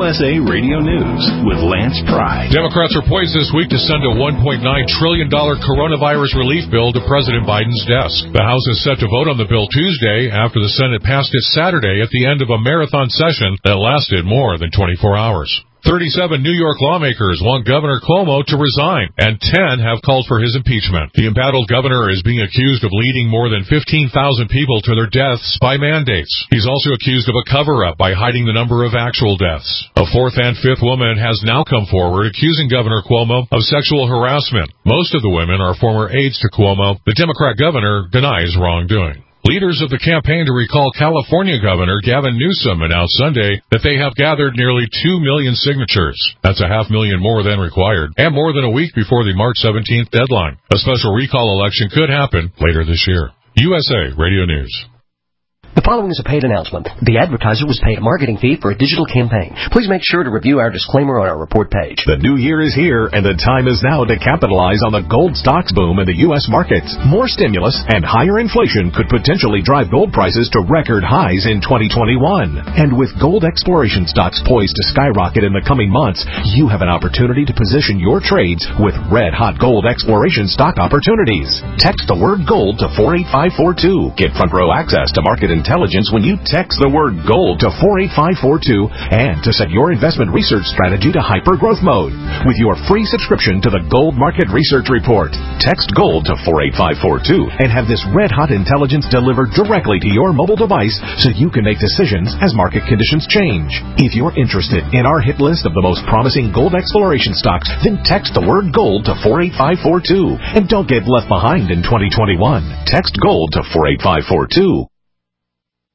USA Radio News with Lance Pry. Democrats are poised this week to send a $1.9 trillion coronavirus relief bill to President Biden's desk. The House is set to vote on the bill Tuesday after the Senate passed it Saturday at the end of a marathon session that lasted more than 24 hours. 37 New York lawmakers want Governor Cuomo to resign, and 10 have called for his impeachment. The embattled governor is being accused of leading more than 15,000 people to their deaths by mandates. He's also accused of a cover-up by hiding the number of actual deaths. A fourth and fifth woman has now come forward accusing Governor Cuomo of sexual harassment. Most of the women are former aides to Cuomo. The Democrat governor denies wrongdoing. Leaders of the campaign to recall California Governor Gavin Newsom announced Sunday that they have gathered nearly 2 million signatures. That's 500,000 more than required, and more than a week before the March 17th deadline. A special recall election could happen later this year. USA Radio News. The following is a paid announcement. The advertiser was paid a marketing fee for a digital campaign. Please make sure to review our disclaimer on our report page. The new year is here, and the time is now to capitalize on the gold stocks boom in the U.S. markets. More stimulus and higher inflation could potentially drive gold prices to record highs in 2021. And with gold exploration stocks poised to skyrocket in the coming months, you have an opportunity to position your trades with red-hot gold exploration stock opportunities. Text the word gold to 48542. Get front-row access to market intelligence when you text the word gold to 48542 and to set your investment research strategy to hyper-growth mode with your free subscription to the Gold Market Research Report. Text gold to 48542 and have this red-hot intelligence delivered directly to your mobile device so you can make decisions as market conditions change. If you're interested in our hit list of the most promising gold exploration stocks, then text the word gold to 48542 and don't get left behind in 2021. Text gold to 48542.